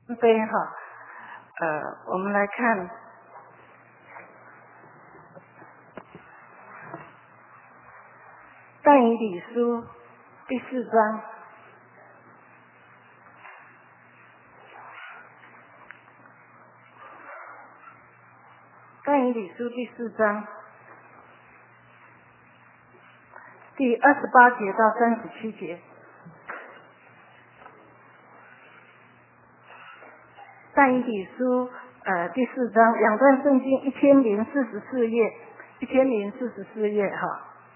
杯哈，我们来看但以理书第4章。但以理书第4章第28节到37节。但以理书第4章2段圣经1044页，1044页哈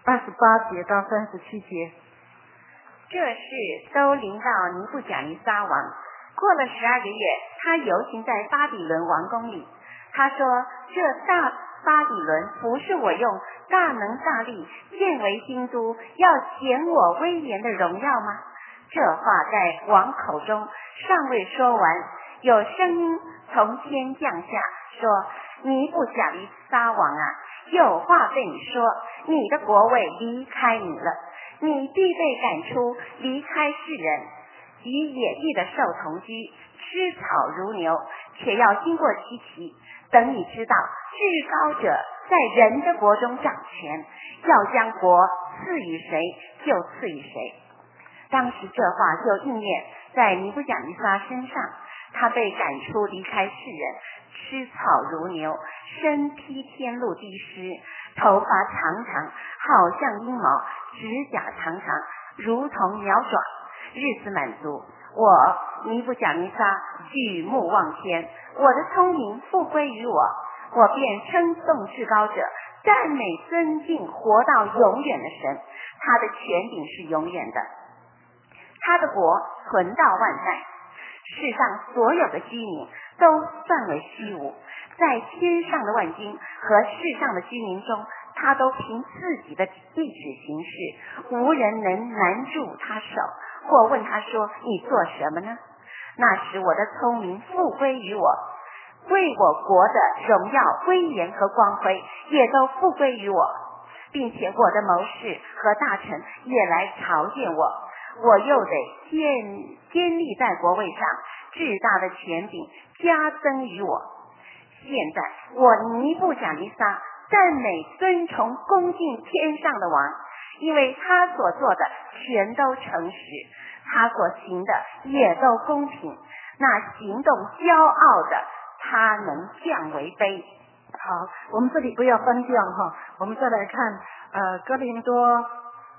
，28节到37节。 这事都临到尼布甲尼撒王。过了12个月，他游行在巴比伦王宫里。他说：这大巴比伦不是我用大能大力建为京都，要显我威严的荣耀吗？这话在王口中尚未说完，有声音从天降下说：尼布甲尼撒王啊，有话对你说，你的国位离开你了，你必被赶出，离开世人，与野地的兽同居，吃草如牛，且要经过其期。等你知道至高者在人的国中掌权，要将国赐予谁就赐予谁。当时这话就应验在尼布甲尼撒身上，他被赶出，离开世人，吃草如牛，身披天露滴湿，头发长长，好像鹰毛，指甲长长，如同鸟爪。日子满足，我尼布甲尼撒举目望天，我的聪明复归于我，我便称颂至高者，赞美尊敬活到永远的神，他的权柄是永远的，他的国存到万代。世上所有的居民都算为虚无，在天上的万军和世上的居民中，他都凭自己的意志行事，无人能拦住他手，或问他说：你做什么呢？那时我的聪明复归于我，为我国的荣耀、威严和光辉也都复归于我，并且我的谋士和大臣也来朝见我，我又得坚立在国位上，至大的权柄加增于我。现在我尼布甲尼撒赞美尊崇恭敬天上的王，因为他所做的全都诚实，他所行的也都公平，那行动骄傲的他能降为卑。 好，我们这里不要翻掉哈，我们再来看哥林多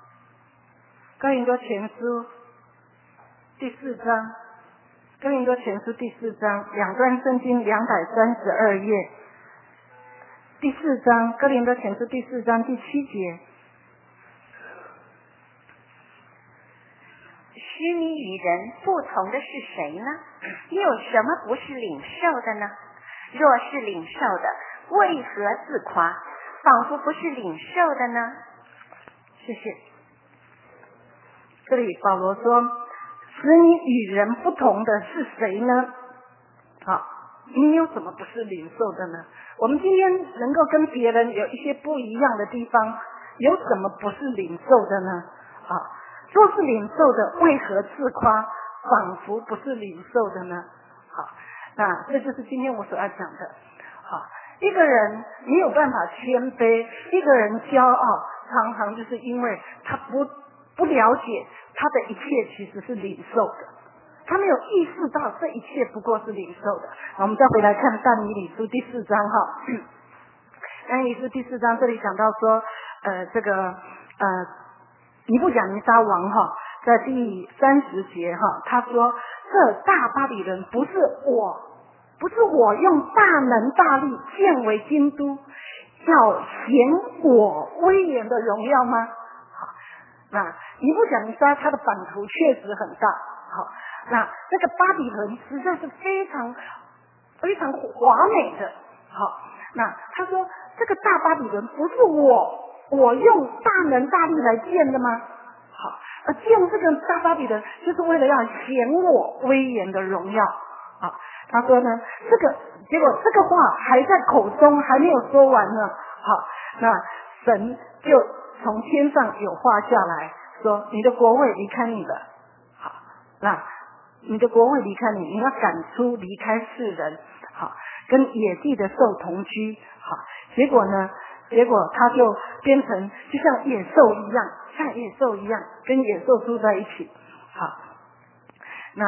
前书第4章，哥林多前书第4章2段圣经232页，第4章哥林多前书第4章第7节。 使你与人不同的是谁呢？你有什么不是领受的呢？若是领受的，为何自夸，仿佛不是领受的呢？ 谢谢。这里保罗说，使你与人不同的是谁呢？好，你有什么不是领受的呢？我们今天能够跟别人有一些不一样的地方，有什么不是领受的呢？若是领受的，为何自夸，仿佛不是领受的呢？好，那这就是今天我所要讲的。好，一个人没有办法谦卑，一个人骄傲，常常就是因为他不了解他的一切其实是领受的，他没有意识到这一切不过是领受的。我们再回来看但以理书第4章哈，但以理书第4章这里讲到说，尼布甲尼撒王哈，在第30节哈，他说这大巴比伦不是我用大能大力建为京都，要显我威严的荣耀吗？好，那尼布甲尼撒他的版图确实很大，好，那这个巴比伦实在是非常非常华美的，好，那他说这个大巴比伦不是我用大能大力来建的吗？好，建这个大巴比伦就是为了要显我威严的荣耀。好，他说呢，结果这个话还在口中，还没有说完呢。好，那神就从天上有话下来说，你的国位离开你了。好，那你的国位离开你，你要赶出离开世人，好，跟野地的兽同居，好，结果他就变成就像野兽一样，跟野兽住在一起，好，那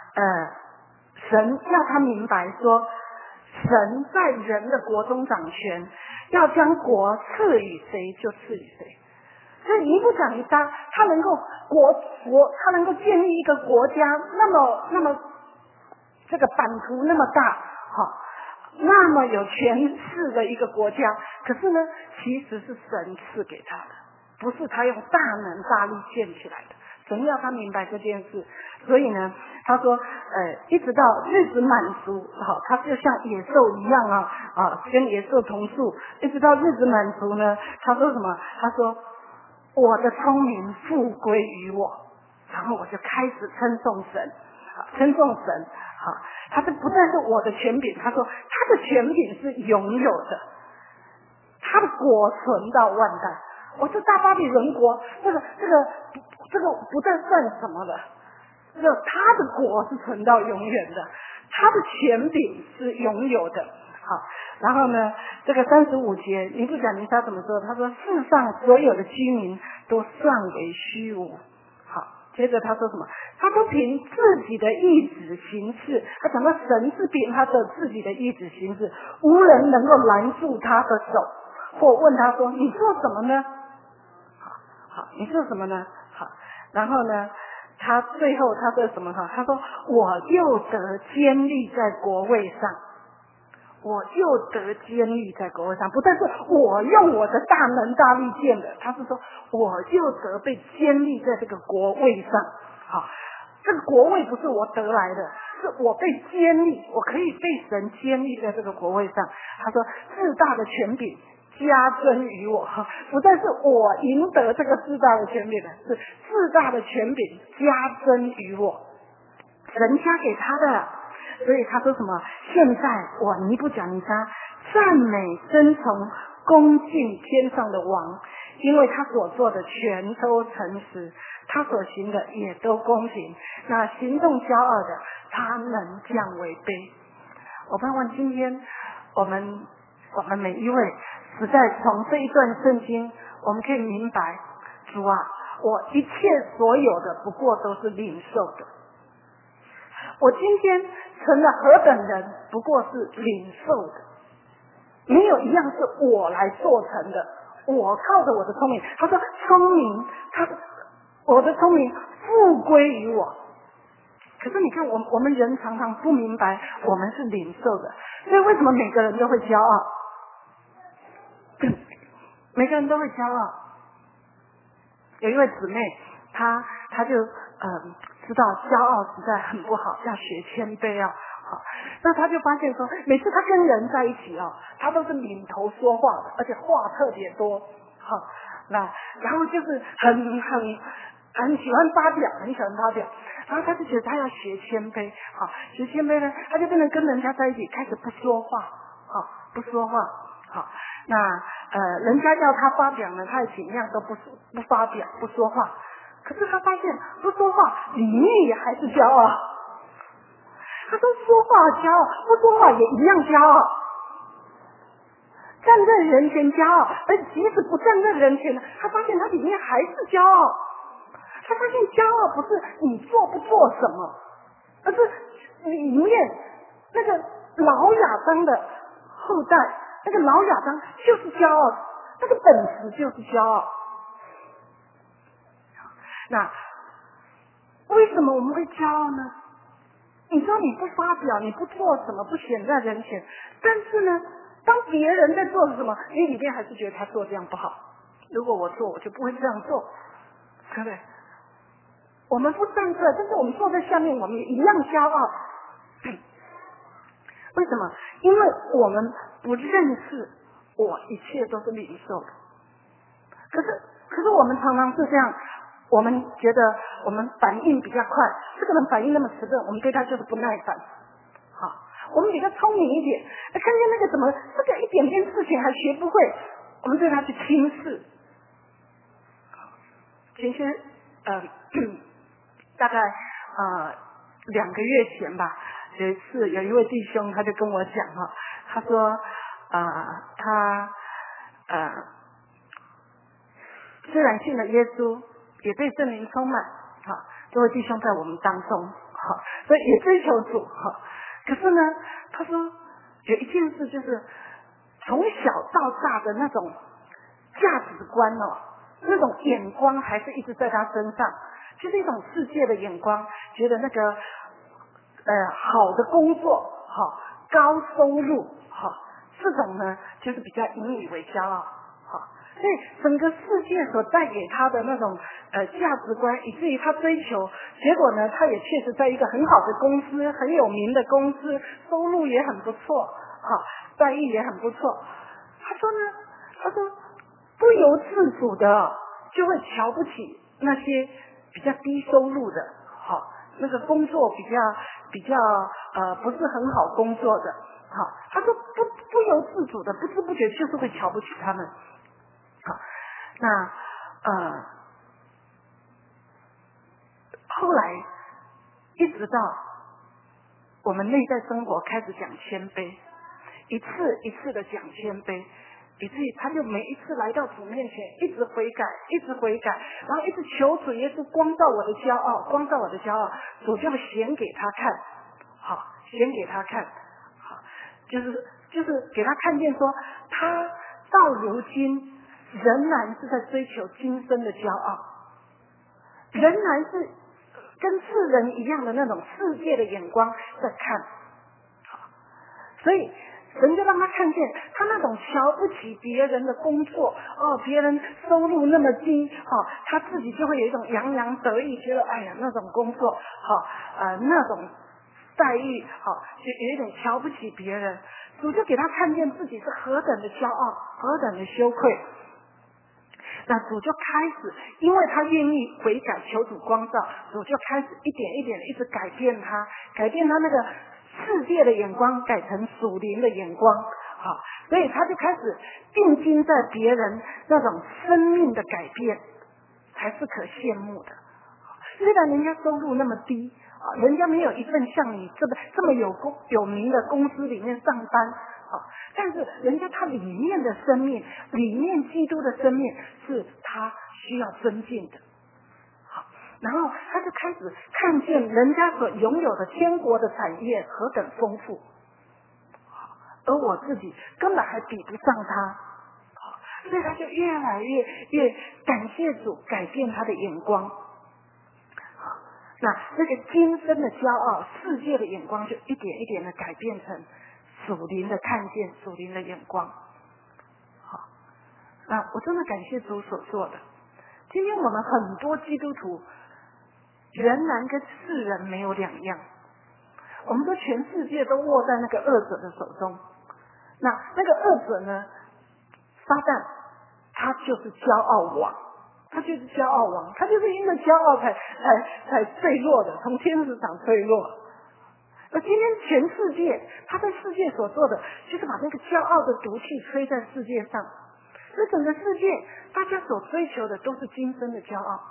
神要他明白说，神在人的国中掌权，要将国赐予谁就赐予谁。所以尼布甲尼撒他能够他能够建立一个国家，那么这个版图那么大，好，那么有权势的一个国家，可是呢，其实是神赐给他的，不是他用大能大力建起来的。神要他明白这件事，所以呢，他说，一直到日子满足，好，他就像野兽一样啊，跟野兽同住，一直到日子满足呢，他说什么？他说，我的聪明复归于我，然后我就开始称颂神，称颂神，好，他这不但是我的权柄，他说他的权柄是永有的，他的国存到万代。我这大巴比伦国，这个不再算什么了，他的国是存到永远的，他的权柄是永有的。好，然后呢，这个35节，尼布甲尼撒怎么说？他说世上所有的居民都算为虚无。好，接着他说什么？他说凭自己的意志行事，他讲到神是凭他的自己的意志行事，无人能够拦住他的手，或问他说你做什么呢？好，你做什么呢？好，然后呢，他最后他说什么？他说我又得坚立在国位上，我又得坚立在国位上，不但是我用我的大能大力建的，他是说我又得被坚立在这个国位上。好，这个国位不是我得来的，是我被坚立，我可以被神坚立在这个国位上。他说至大的权柄加增于我，不再是我赢得这个至大的权柄的，是至大的权柄加增于我，神加给他的。所以他说什么？现在我尼布甲尼撒赞美尊崇恭敬天上的王，因为他所做的全都诚实，他所行的也都公平。那行动骄傲的，他能降为卑。我盼望今天我们每一位实在从这一段圣经，我们可以明白，主啊，我一切所有的不过都是领受的。我今天成了何等人，不过是领受的，没有一样是我来做成的。我靠着我的聪明，他说聪明，我的聪明复归于我。可是你看，我们人常常不明白我们是领受的，所以为什么每个人都会骄傲？每个人都会骄傲。有一位姊妹，她就知道骄傲实在很不好，要学谦卑啊。好，那她就发现说，每次她跟人在一起啊，她都是领头说话的，而且话特别多。好，然后就是很喜欢发表，很喜欢发表。然后她就觉得她要学谦卑，好，学谦卑呢，她就变成跟人家在一起开始不说话，好，不说话，好。那人家要他发表呢，他也尽量都不发表，不说话。可是他发现不说话里面也还是骄傲。他说说话骄傲，不说话也一样骄傲。站在人前骄傲，而即使不站在人前呢，他发现他里面还是骄傲。他发现骄傲不是你做不做什么，而是里面那个老亚当的后代。那个老亚当就是骄傲，那个本质就是骄傲。那为什么我们会骄傲呢？你说你不发表，你不做什么，不显在人前，但是呢，当别人在做什么，你里面还是觉得他做这样不好。如果我做，我就不会这样做，对不对？我们不站这，但是我们坐在下面，我们也一样骄傲。为什么？因为我们不认识我一切都是领受的。可是我们常常是这样，我们觉得我们反应比较快，这个人反应那么迟钝，我们对他就是不耐烦。好，我们比较聪明一点，看见那个怎么这个一点点事情还学不会，我们对他去轻视。前些大概 2个月前吧，有一次有一位弟兄他就跟我讲哈，他说他虽然信了耶稣，也被圣灵充满，这位弟兄在我们当中，所以也追求主，可是呢，他说有一件事就是从小到大的那种价值观那种眼光还是一直在他身上，就是一种世界的眼光，觉得那个好的工作，高收入，这种呢就是比较引以为骄傲，所以整个世界所带给他的那种价值观，以至于他追求，结果呢，他也确实在一个很好的公司，很有名的公司，收入也很不错，待遇也很不错。他说不由自主的就会瞧不起那些比较低收入的，那个工作比较不是很好工作的，他说不由自主的，不知不觉就是会瞧不起他们。那后来一直到我们内在生活开始讲谦卑，一次一次的讲谦卑，以至于他就每一次来到主面前一直悔改，一直悔改，然后一直求主耶稣光照我的骄傲，光照我的骄傲，主就显给他看，显给他看，就是给他看见说，他到如今仍然是在追求今生的骄傲，仍然是跟世人一样的那种世界的眼光在看，所以神就让他看见他那种瞧不起别人的工作，别人收入那么低，他自己就会有一种洋洋得意，觉得哎呀那种工作，那种待遇，就有一点瞧不起别人。主就给他看见自己是何等的骄傲，何等的羞愧。那主就开始，因为他愿意悔改求主光照，主就开始一点一点的一直改变他那个世界的眼光，改成属灵的眼光，所以他就开始定睛在别人那种生命的改变，才是可羡慕的。虽然人家收入那么低，人家没有一份像你这么有名的公司里面上班，但是人家他里面的生命，里面基督的生命是他需要尊敬的。然后他就开始看见人家所拥有的天国的产业何等丰富，而我自己根本还比不上他，所以他就越来越感谢主改变他的眼光。那个今生的骄傲，世界的眼光就一点一点的改变成属灵的看见，属灵的眼光。那我真的感谢主所做的。今天我们很多基督徒仍然跟世人没有两样，我们说全世界都握在那个恶者的手中。那个恶者呢，撒旦，他就是骄傲王，他就是骄傲王，他就是因为骄傲才坠落的，从天使长坠落。而今天全世界，他在世界所做的，就是把那个骄傲的毒气吹在世界上。所以整个世界，大家所追求的都是今生的骄傲。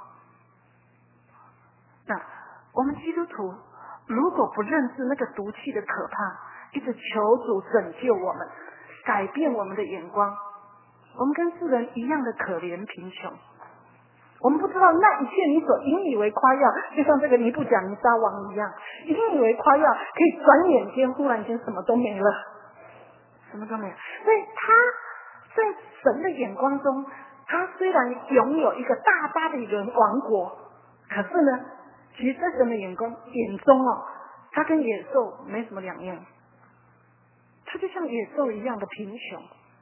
那我们基督徒如果不认识那个毒气的可怕，一直求主拯救我们，改变我们的眼光，我们跟世人一样的可怜贫穷。我们不知道那一切你所引以为夸耀，就像这个尼布甲尼撒王一样，引以为夸耀，可以转眼间忽然间什么都没了，什么都没有。所以他在神的眼光中，他虽然拥有一个大巴比伦王国，可是呢，其实在神的眼中他跟野兽没什么两样，他就像野兽一样的贫穷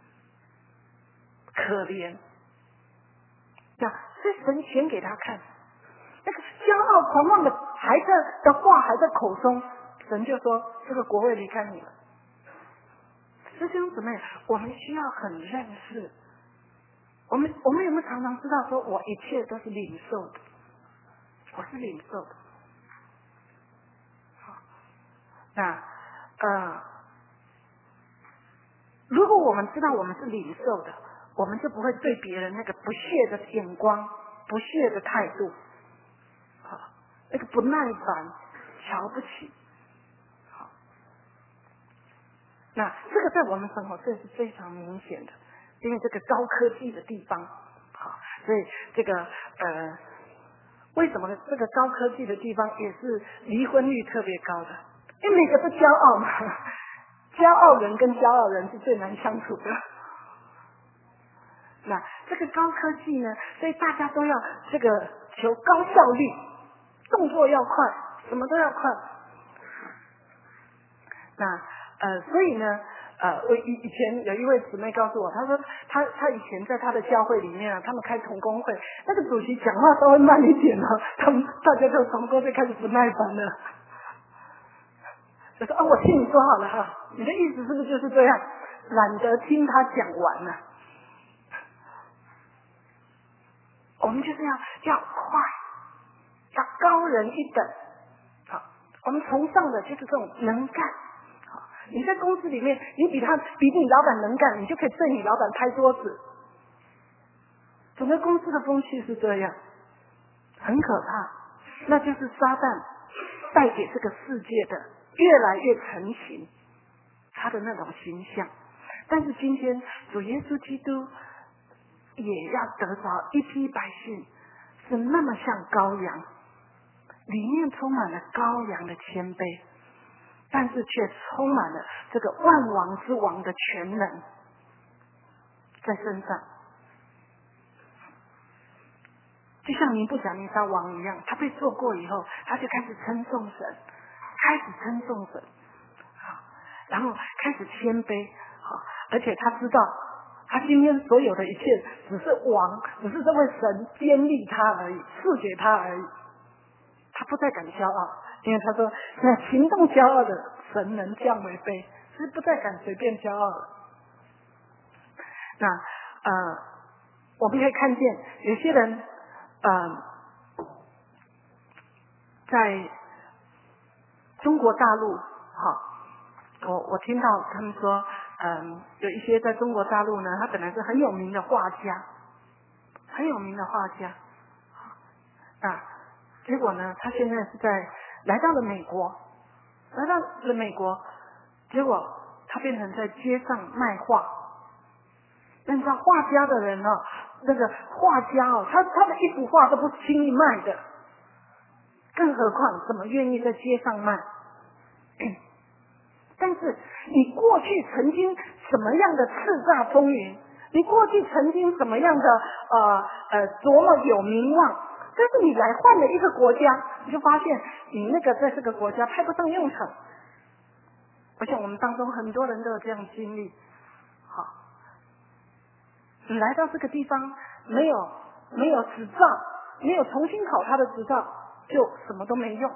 可怜。所以神显给他看，那个骄傲狂妄的话还在口中，神就说这个国会离开你了。弟兄姊妹，我们需要很认识，我们有没有常常知道说我一切都是领受的，我是领受的。好，那如果我们知道我们是领受的，我们就不会对别人那个不屑的眼光、不屑的态度，那个不耐烦、 瞧不起。好，那这个在我们生活这是非常明显的，因为这个高科技的地方，好，所以这个为什么这个高科技的地方也是离婚率特别高的？因为每个都骄傲嘛，骄傲人跟骄傲人是最难相处的。那这个高科技呢，所以大家都要这个求高效率，动作要快，什么都要快。那所以呢，我以前有一位姊妹告诉我，她说她以前在她的教会里面啊，他们开同工会，那个主席讲话稍微慢一点哦，大家就同工就开始不耐烦了。就说我听你说好了哈，你的意思是不是就是这样？懒得听他讲完了。我们就是要快，要高人一等。好，我们崇尚的就是这种能干。好，你在公司里面，你比你老板能干，你就可以对你老板拍桌子。整个公司的风气是这样，很可怕。那就是撒旦带给这个世界的越来越成型，他的那种形象。但是今天主耶稣基督也要得着一批百姓，是那么像羔羊，里面充满了羔羊的谦卑，但是却充满了这个万王之王的全能在身上。就像尼布甲尼撒王一样，他被做过以后，他就开始称颂神，好，然后开始谦卑，好，而且他知道他今天所有的一切只是王，只是这位神坚立他而已，赐给他而已。他不再敢骄傲，因为他说那行动骄傲的神能降为卑，是不再敢随便骄傲了。那我们可以看见有些人在中国大陆，我听到他们说有一些在中国大陆呢，他本来是很有名的画家，结果呢，他现在是来到了美国，结果他变成在街上卖画。但是画家的人哦，那个画家哦，他的一幅画都不轻易卖的，更何况怎么愿意在街上卖？但是你过去曾经什么样的叱咤风云，你过去曾经什么样的多么有名望，但是你来换了一个国家，你就发现你那个在这个国家派不上用场。我想我们当中很多人都有这样经历。好，你来到这个地方没有执照，没有重新考他的执照，就什么都没用。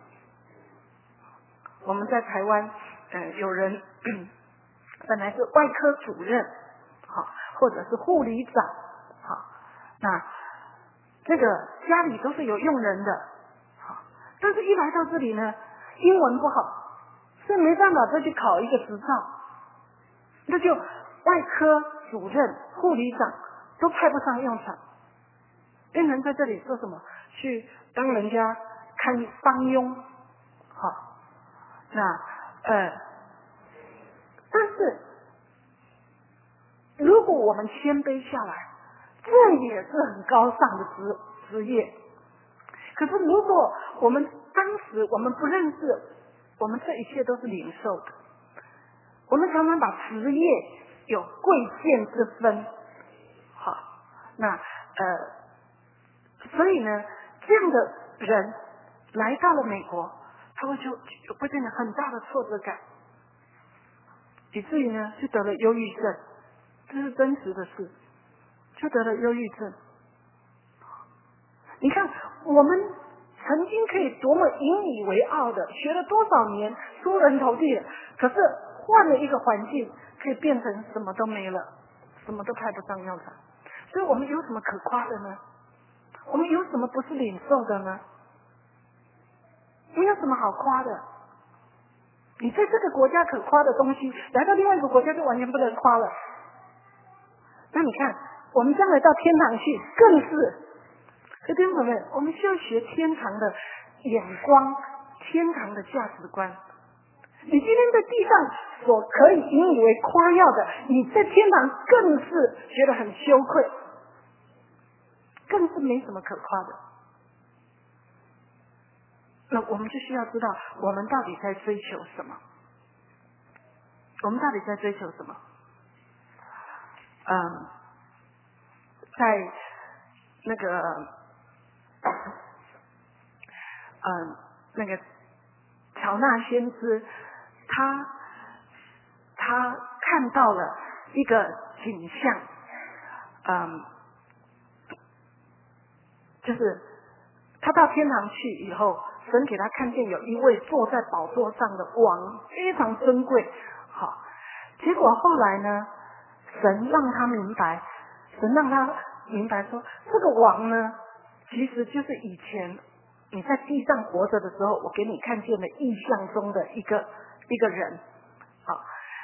我们在台湾有人本来是外科主任，好，或者是护理长，好，那这个家里都是有佣人的，好，但是一来到这里呢，英文不好，所以没办法再去考一个执照，那就外科主任、护理长都派不上用场，变成在这里做什么？去当人家看帮佣，好。那但是如果我们谦卑下来，这也是很高尚的职业。可是如果我们当时我们不认识，我们这一切都是领受的。我们常常把职业有贵贱之分，好，那所以呢，这样的人来到了美国，他会就会变成很大的挫折感，以至于呢就得了忧郁症，这是真实的事，就得了忧郁症。你看我们曾经可以多么引以为傲的，学了多少年出人头地了，可是换了一个环境，可以变成什么都没了，什么都派不上用场。所以我们有什么可夸的呢？我们有什么不是领受的呢？没有什么好夸的。你在这个国家可夸的东西，来到另外一个国家就完全不能夸了。那你看，我们将来到天堂去，更是。弟兄姊妹，我们需要学天堂的眼光、 天堂的价值观。你今天在地上所可以引以为夸耀的，你在天堂更是觉得很羞愧，更是没什么可夸的。那我们就需要知道，我们到底在追求什么？我们到底在追求什么？在那个乔纳先知，他看到了一个景象，就是他到天堂去以后，神给他看见有一位坐在宝座上的王，非常尊贵。好，结果后来呢，神让他明白说，这个王呢，其实就是以前你在地上活着的时候，我给你看见的意象中的一个人。好，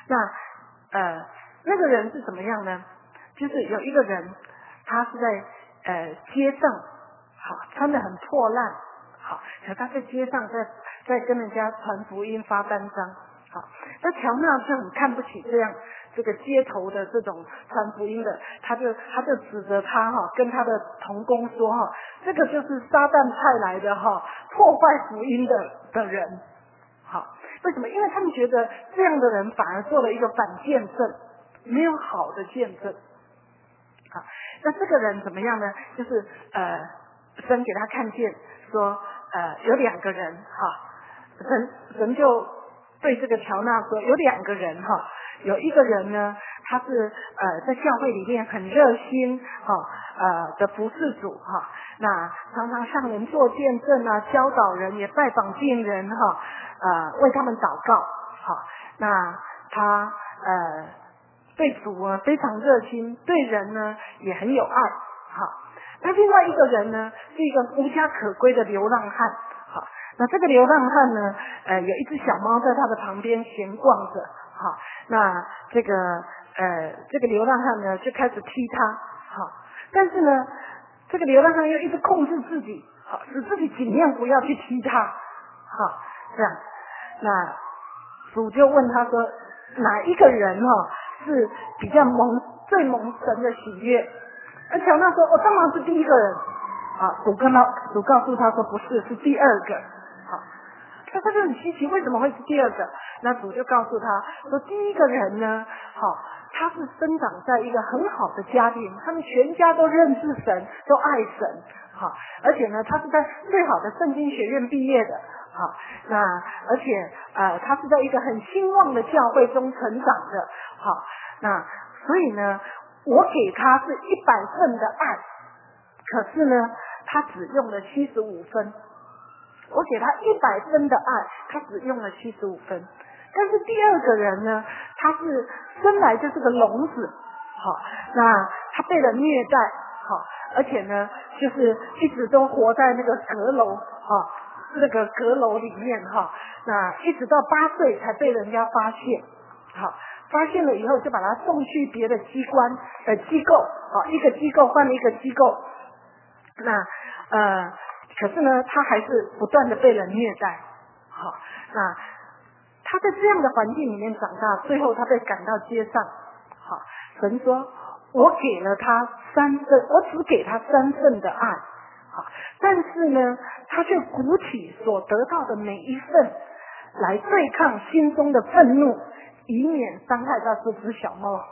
那个人是怎么样呢？就是有一个人，他是在街上，好，穿得很破烂，好，可他在街上在跟人家传福音发单张。好，那乔纳就很看不起这个街头的这种传福音的，他就指责他跟他的同工说这个就是撒旦派来的破坏福音的人。好，为什么？因为他们觉得这样的人反而做了一个反见证，没有好的见证。好，那这个人怎么样呢？就是神给他看见说有两个人神就对这个乔纳说，有两个人有一个人呢，他是在教会里面很热心的服侍主那常常向人做见证啊，教导人，也拜访病人为他们祷告。好，那他对主非常热心，对人呢也很有爱。好，那另外一个人呢是一个无家可归的流浪汉。好，那这个流浪汉呢有一只小猫在他的旁边闲逛着。好，那这个流浪汉呢就开始踢他。好，但是呢这个流浪汉又一直控制自己，好，使自己尽量不要去踢他。好，这样，那主就问他说，哪一个人是比较最蒙神的喜悦？而乔纳说，当然是第一个人。主告诉他说，不是，是第二个。好，那他就很稀奇，为什么会是第二个？那主就告诉他说，第一个人呢，他是生长在一个很好的家庭，他们全家都认识神，都爱神。好，而且呢，他是在最好的圣经学院毕业的。好，那而且他是在一个很兴旺的教会中成长的。好，那所以呢，我给他是100分的爱，可是呢，他只用了75分。我给他100分的爱，他只用了75分。但是第二个人呢，他是生来就是个聋子。好，那他被人虐待。好，而且呢，就是一直都活在那个阁楼。那个阁楼里面那一直到8岁才被人家发现。好，发现了以后就把他送去别的机构，一个机构换了一个机构。那可是呢，他还是不断的被人虐待。好，那他在这样的环境里面长大，最后他被赶到街上。好，神说，我给了他3份，我只给他3份的爱。好，但是呢，他却鼓起所得到的每一份来对抗心中的愤怒，以免伤害到这只小猫。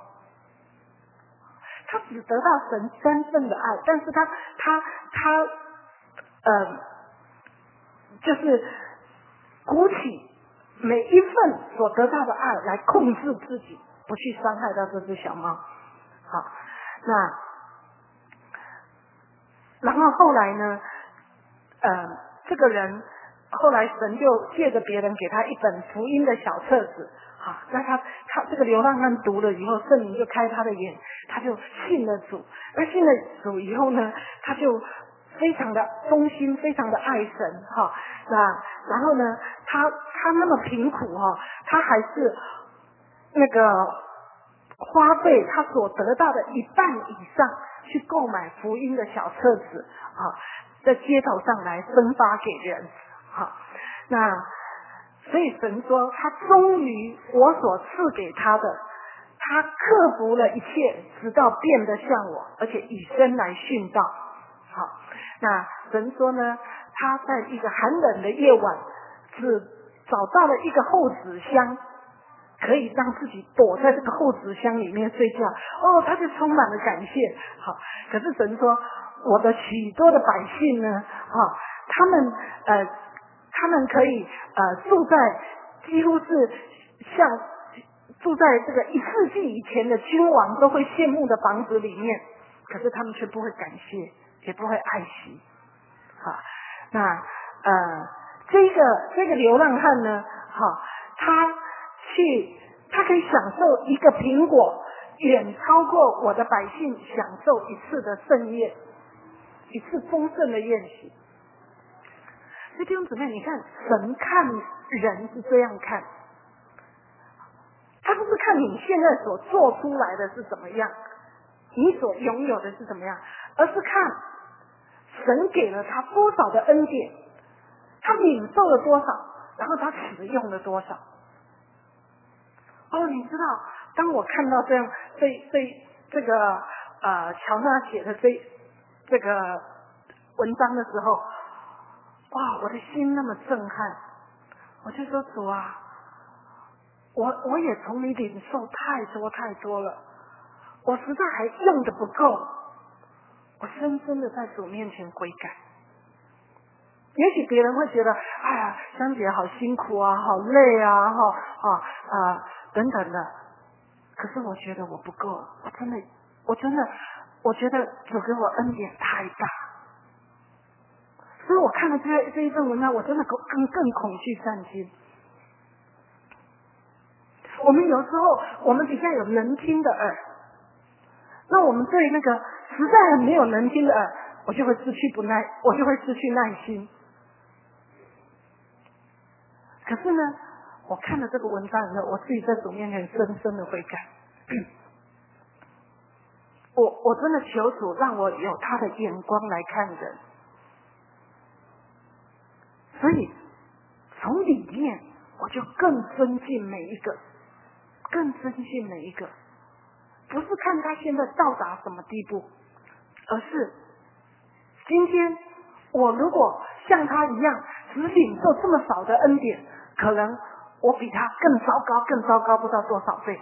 他只得到神3份的爱，但是他就是鼓起每一份所得到的爱来控制自己，不去伤害到这只小猫。好，然后后来呢，这个人后来神就借着别人给他一本福音的小册子。好，那他这个流浪汉读了以后，圣灵就开他的眼，他就信了主。而信了主以后呢，他就非常的忠心，非常的爱神。然后呢，他那么贫苦他还是那个花费他所得到的1半以上去购买福音的小册子，在街头上来分发给人。好， 那所以神说，他忠于我所赐给他的，他克服了一切，直到变得像我，而且以身来殉道。好，那神说呢，他在一个寒冷的夜晚，只找到了一个厚纸箱，可以让自己躲在这个厚纸箱里面睡觉。他就充满了感谢。好，可是神说，我的许多的百姓呢，他们可以住在几乎是像住在这个1世纪以前的君王都会羡慕的房子里面，可是他们却不会感谢，也不会爱惜。好，那这个流浪汉呢，他可以享受一个苹果，远超过我的百姓享受一次的盛宴，一次丰盛的宴席。所以弟兄姊妹，你看神看人是这样看，他不是看你现在所做出来的是怎么样，你所拥有的是怎么样，而是看神给了他多少的恩典，他领受了多少，然后他使用了多少。你知道，当我看到这样这个乔纳写的这个文章的时候，哇，我的心那么震撼，我就说主啊，我也从你领受太多了，我实在还用的不够，我深深的在主面前悔改。也许别人会觉得，哎呀，香姐好辛苦啊，好累啊，等等的。可是我觉得我不够，我觉得主给我恩典太大，所以我看了这一份文章，我真的更恐惧战惊。我们有时候我们比较有能听的耳，那我们对那个实在很没有能听的耳，我就会失去耐心。可是呢，我看了这个文章以后，我自己在主面前深深的悔改。我真的求主让我有他的眼光来看人，所以从里面我就更尊敬每一个，不是看他现在到达什么地步，而是今天我如果像他一样只领受这么少的恩典，可能我比他更糟糕不知道多少倍。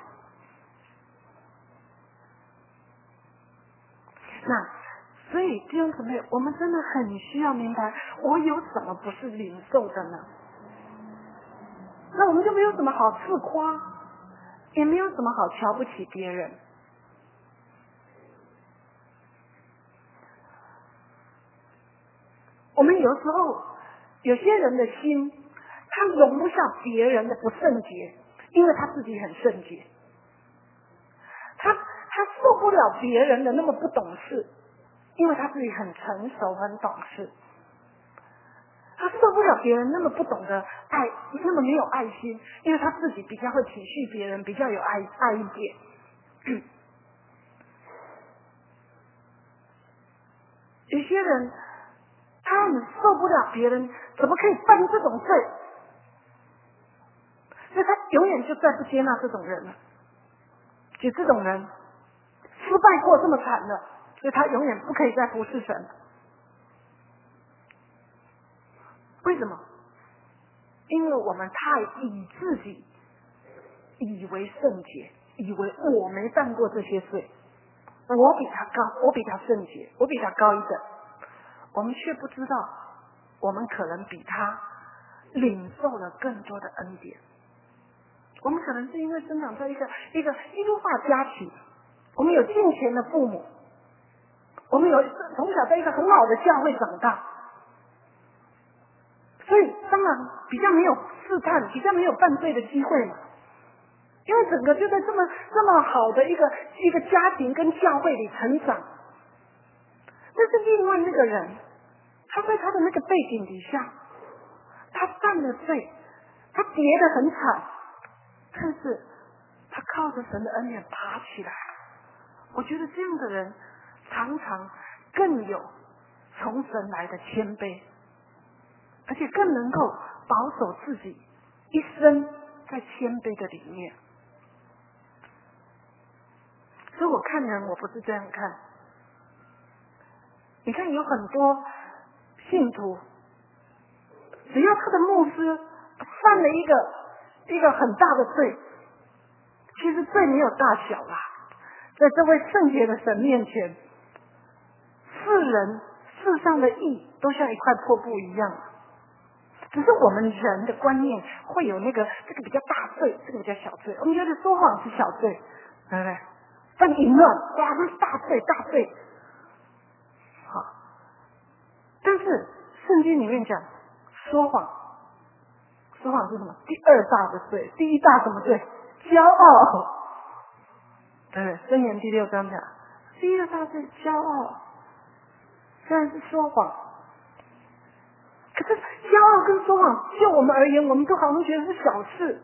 那所以弟兄姊妹，我们真的很需要明白，我有什么不是领受的呢？那我们就没有什么好自夸，也没有什么好瞧不起别人。我们有时候有些人的心，他容不下别人的不圣洁，因为他自己很圣洁。他受不了别人的那么不懂事，因为他自己很成熟很懂事。他受不了别人那么不懂得爱，那么没有爱心，因为他自己比较会体恤别人，比较有爱一点。有些人他很受不了别人怎么可以犯这种罪，所以他永远就再不接纳这种人了。就这种人失败过这么惨了，所以他永远不可以再服侍神。为什么？因为我们太以自己以为圣洁，以为我没犯过这些罪，我比他高，我比他圣洁，我比他高一等。我们却不知道，我们可能比他领受了更多的恩典。我们可能是因为生长在一个基督化家庭，我们有敬虔的父母，我们有从小在一个很好的教会长大，所以当然比较没有试探，比较没有犯罪的机会嘛。因为整个就在这么好的一个家庭跟教会里成长。但是另外那个人，他在他的那个背景底下，他犯了罪，他跌得很惨，但是他靠着神的恩典爬起来。我觉得这样的人常常更有从神来的谦卑，而且更能够保守自己一生在谦卑的里面。所以我看人，我不是这样看。你看有很多信徒，只要他的牧师犯了一个很大的罪，其实罪没有大小啦，在这位圣洁的神面前，世上的义都像一块破布一样。只是我们人的观念会有这个比较大罪，这个比较小罪。我们觉得说谎是小罪，对不对？犯淫乱，哇，那是大罪，大罪。好，但是圣经里面讲说谎是什么？第二大的罪，第一大什么罪？骄傲。对不对？箴言第6章讲，第二大罪骄傲，虽然是说谎，可是骄傲跟说谎，就我们而言，我们都好像觉得是小事。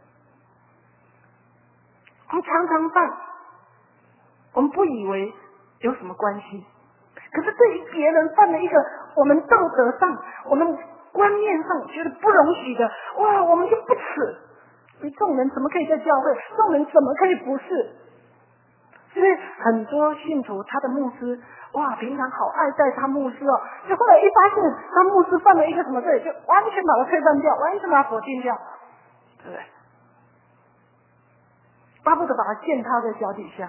我们常常犯，我们不以为有什么关系，可是对于别人犯了一个我们道德上、我们观念上觉得不容许的，哇，我们就不耻。你众人怎么可以在教会？众人怎么可以不是？所以很多信徒，他的牧师，哇，平常好爱戴他牧师哦，就后来一发现他牧师犯了一个什么罪，就完全把他推翻掉，完全把他否定掉，对不对？巴不得把他践踏在脚底下。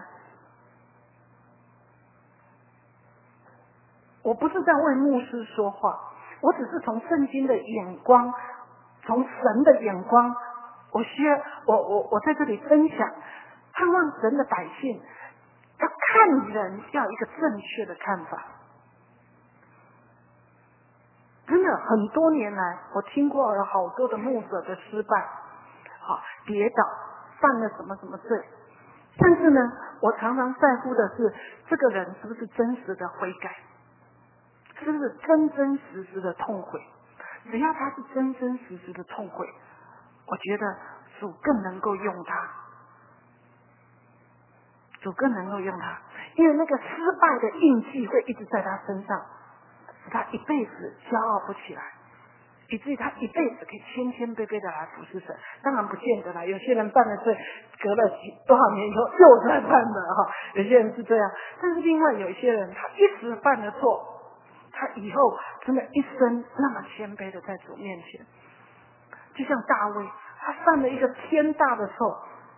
我不是在为牧师说话，我只是从圣经的眼光，从神的眼光，我在这里分享，盼望神的百姓要看人要有一个正确的看法。真的很多年来，我听过了好多的牧者的失败，跌倒，犯了什么什么罪，但是呢，我常常在乎的是这个人是不是真实的悔改，是不是真真实实的痛悔。只要他是真真实实的痛悔，我觉得主更能够用他，主更能够用他，因为那个失败的印记会一直在他身上，使他一辈子骄傲不起来，以至于他一辈子可以谦谦卑卑的来服侍神。当然不见得啦，有些人犯了罪，隔了多少年以后又再犯的哈，有些人是这样。但是另外有一些人，他一时犯了错，他以后真的一生那么谦卑的在主面前，就像大卫，他犯了一个天大的错，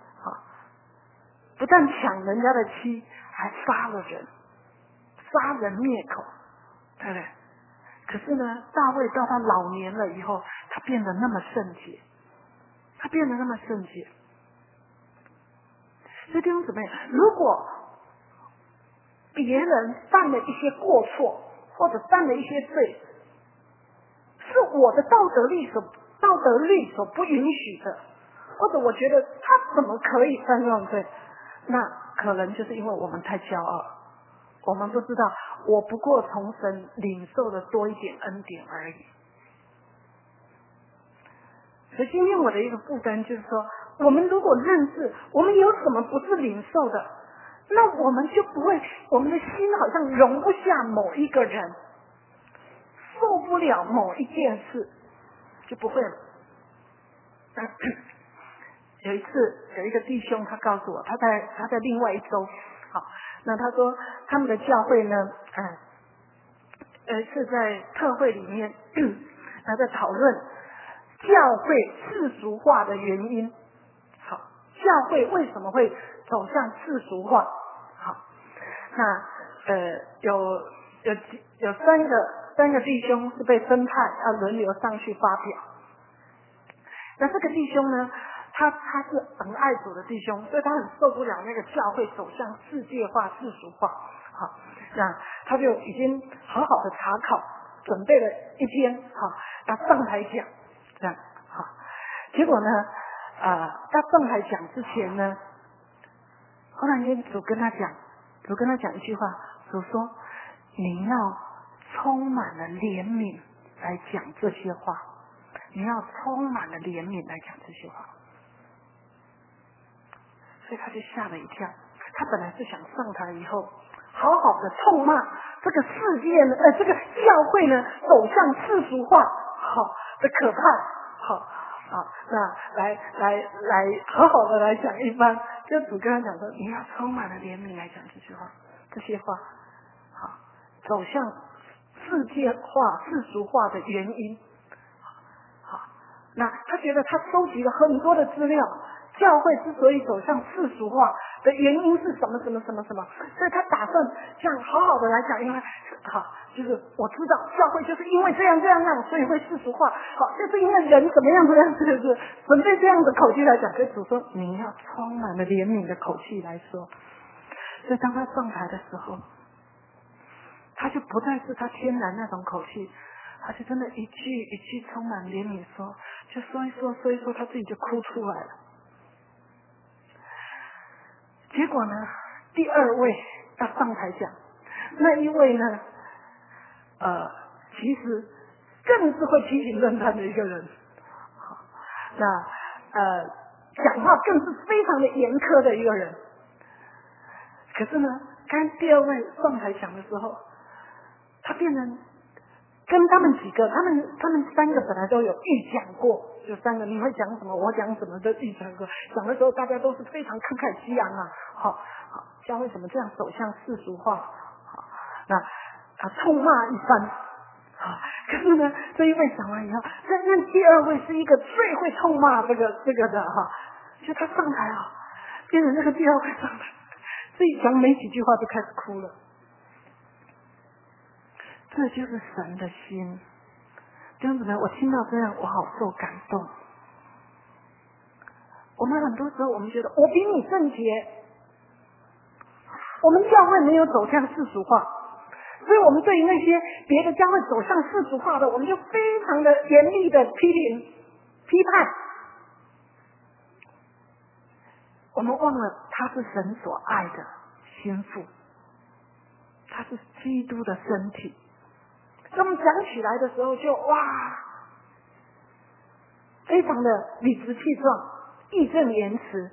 不但抢人家的妻，还杀了人，杀人灭口，对不对？可是呢，大卫到他老年了以后，他变得那么圣洁，他变得那么圣洁。所以弟兄姊妹，如果别人犯了一些过错，或者犯了一些罪，是我的道德律所不允许的，或者我觉得他怎么可以犯这种罪，那可能就是因为我们太骄傲，我们不知道我不过从神领受的多一点恩典而已。所以今天我的一个负担就是说，我们如果认识我们有什么不是领受的，那我们就不会，我们的心好像容不下某一个人，受不了某一件事，就不会了。有一次有一个弟兄他告诉我，他在另外一州，那他说他们的教会呢，是在特会里面他在讨论教会世俗化的原因。好，教会为什么会走向世俗化？好，那有三个弟兄是被分派要轮流上去发表。那这个弟兄呢，他是很爱主的弟兄，所以他很受不了那个教会走向世界化、世俗化。好，那他就已经好好的查考，准备了一篇，要上台讲，这样好。结果呢，要上台讲之前呢，忽然间主跟他讲一句话，主说：“你要充满了怜悯来讲这些话。”你要充满了怜悯来讲这些话，所以他就吓了一跳。他本来是想上台以后，好好的痛骂这个世界呢，这个教会呢走向世俗化，好的可怕。 好。那来好好的来讲一番，就主跟他讲说，你要充满了怜悯来讲这些话，好，走向世界化、世俗化的原因。好，那他觉得他收集了很多的资料，教会之所以走向世俗化的原因是什么，所以他打算这样好好的来讲，因为好，就是我知道教会就是因为这样，所以会世俗化，好，就是因为人怎么样，就是准备这样的口气来讲，跟主说你要充满了怜悯的口气来说。所以当他上台的时候，他就不再是他天然那种口气，他就真的一句一句充满怜悯说，就说一说，他自己就哭出来了。结果呢，第二位要上台讲，那一位呢，其实更是会批评论断的一个人，好，那讲话更是非常的严苛的一个人。可是呢，刚第二位上台讲的时候，他变成跟他们几个，他们三个本来都有预讲过，就三个你会讲什么，我讲什么的预讲过。讲的时候大家都是非常慷慨激昂啊，好，教会怎么这样走向世俗化，好，那他痛骂一番，好，可是呢，这一位讲完以后，那第二位是一个最会痛骂这个的哈，就他上台啊，变成那个第二位上台，自己讲没几句话就开始哭了。这就是神的心，弟兄姊妹，我听到这样，我好受感动。我们很多时候，我们觉得我比你圣洁，我们教会没有走向世俗化，所以我们对于那些别的教会走向世俗化的，我们就非常的严厉的批判。我们忘了他是神所爱的心腹，他是基督的身体。他们讲起来的时候就哇，非常的理直气壮，义正言辞。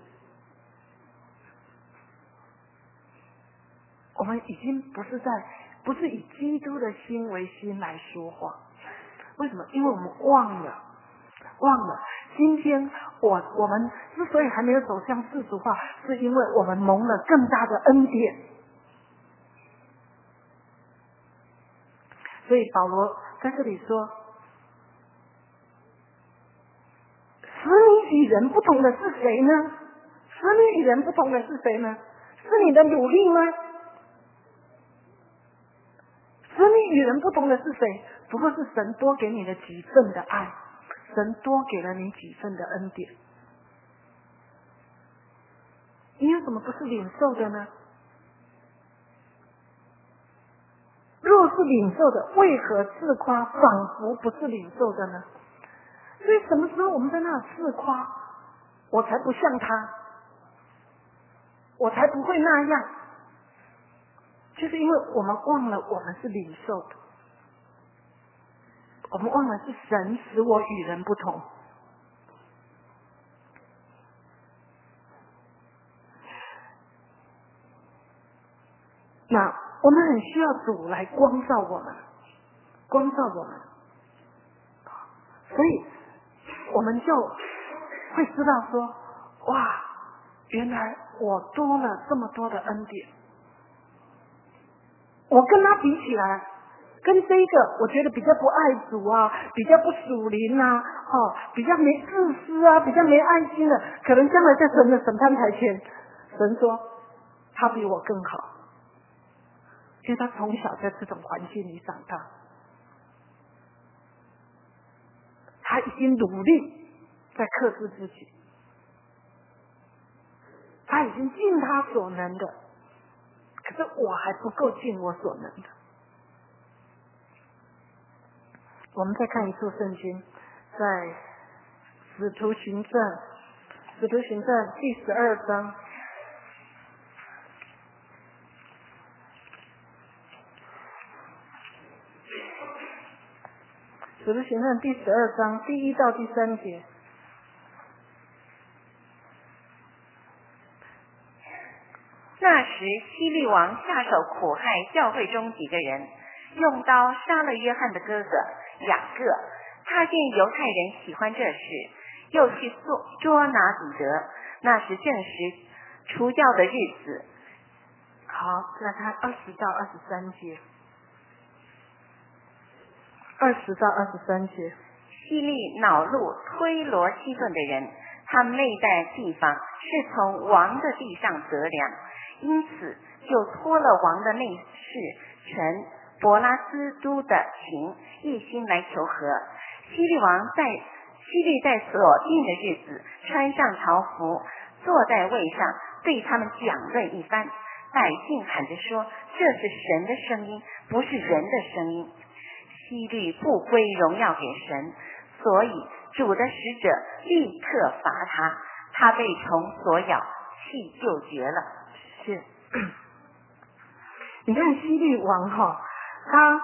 我们已经不是以基督的心为心来说话。为什么？因为我们忘了今天我们之所以还没有走向世俗化，是因为我们蒙了更大的恩典。所以保罗在这里说，使你与人不同的是谁呢？使你与人不同的是谁呢？是你的努力吗？使你与人不同的是谁？不过是神多给你的几份的爱，神多给了你几份的恩典。你有什么不是领受的呢？若是领受的，为何自夸，仿佛不是领受的呢？所以什么时候我们在那自夸，我才不像他，我才不会那样，就是因为我们忘了我们是领受的，我们忘了是神使我与人不同。那我们很需要主来光照我们，所以我们就会知道说，哇，原来我多了这么多的恩典。我跟他比起来，跟这一个我觉得比较不爱主啊，比较不属灵啊，比较没自私啊，比较没爱心的，可能将来在神的审判台前，神说他比我更好，因为他从小在这种环境里长大，他已经努力在克制自己，他已经尽他所能的，可是我还不够尽我所能的。我们再看一处圣经，在使徒行传第12章。使徒行传第12章第1到第3节。 那时希律王下手苦害教会中几个人，用刀杀了约翰的哥哥雅各。 他见犹太人喜欢这事，又去捉拿彼得。那时正是除酵的日子。 好，来看20到23节。20到23节。 希律恼怒推罗西顿的人，他们那带地方是从王的地上得粮，因此就托了王的内侍臣伯拉斯都的情，一心来求和。希律在所定的日子穿上朝服，坐在位上，对他们讲论一番。百姓喊着说，这是神的声音，不是人的声音。希律不归荣耀给神，所以主的使者立刻罚他，他被虫所咬，气就绝了。 是，你看希律王他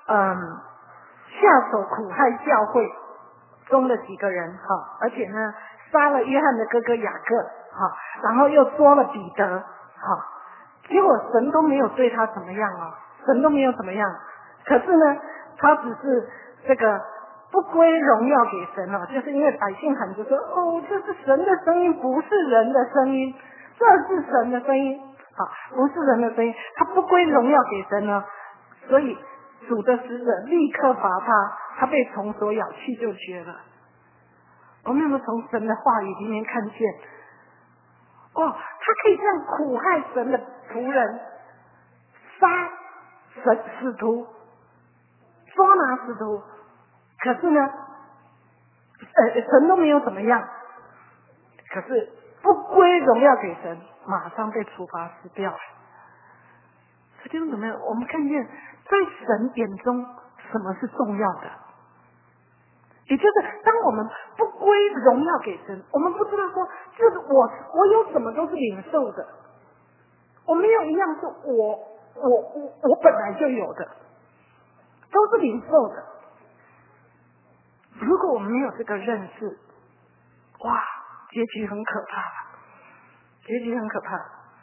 下手苦害教会中的几个人而且呢杀了约翰的哥哥雅各然后又捉了彼得结果神都没有对他怎么样神都没有怎么样，可是呢他只是这个不归荣耀给神就是因为百姓喊着说这是神的声音，不是人的声音，这是神的声音不是人的声音，他不归荣耀给神呢，所以主的使者立刻罚他被虫所咬，气就绝了。我们有没有从神的话语里面看见他可以这样苦害神的仆人，杀使徒，捉拿使徒，可是呢神都没有怎么样，可是不归荣耀给神，马上被处罚死掉了。弟兄姊妹，我们看见在神眼中什么是重要的，也就是当我们不归荣耀给神，我们不知道说就是我有什么都是领受的，我没有一样是我本来就有的，都是领受的。如果我们没有这个认识，哇，结局很可怕，结局很可怕。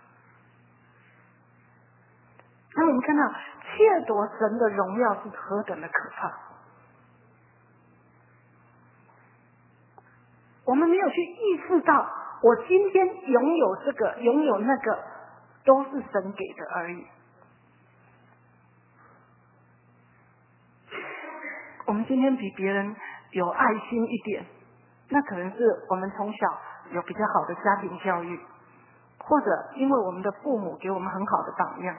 那我们看到窃夺神的荣耀是何等的可怕，我们没有去意识到我今天拥有这个拥有那个都是神给的而已。我们今天比别人有爱心一点，那可能是我们从小有比较好的家庭教育，或者因为我们的父母给我们很好的榜样，